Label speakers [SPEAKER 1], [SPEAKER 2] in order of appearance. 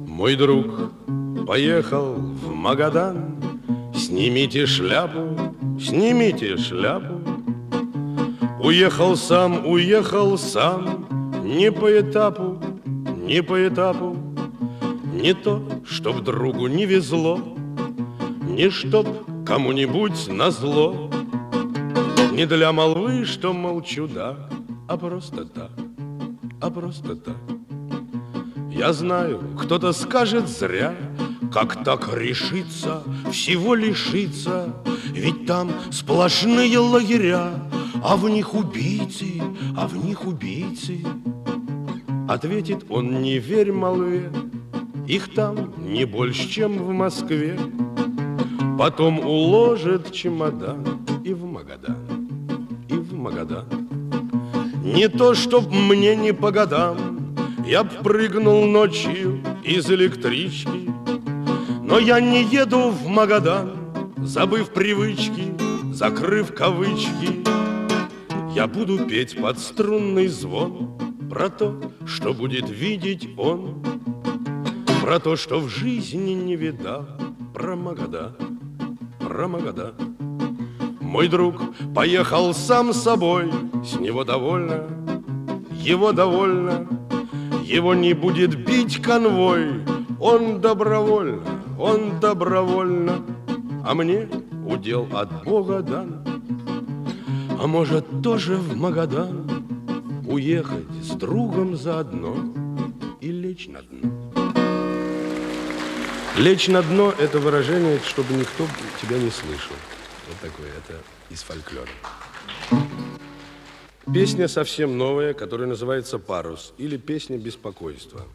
[SPEAKER 1] Мой друг поехал в Магадан. Снимите шляпу, снимите шляпу. Уехал сам, не по этапу, не по этапу. Не то, чтоб другу не везло, не чтоб кому-нибудь назло, не для молвы, что, мол, чудак, а просто так, а просто так. Я знаю, кто-то скажет зря, как так решиться, всего лишиться, ведь там сплошные лагеря, а в них убийцы, а в них убийцы. Ответит он: не верь молве, их там не больше, чем в Москве. Потом уложит чемодан и в Магадан, и в Магадан. Не то, чтоб мне не по годам, я б прыгнул ночью из электрички, но я не еду в Магадан, забыв привычки, закрыв кавычки. Я буду петь под струнный звон про то, что будет видеть он, про то, что в жизни не видал, про Магадан, про Магадан. Мой друг поехал сам собой, с него довольно, его довольно. Его не будет бить конвой, он добровольно, он добровольно. А мне удел от Бога дан. А может, тоже в Магадан уехать с другом заодно и лечь на дно. Лечь на дно – это выражение, чтобы никто тебя не слышал. Вот такое, это из фольклора. Песня совсем новая, которая называется «Парус» или «Песня беспокойства».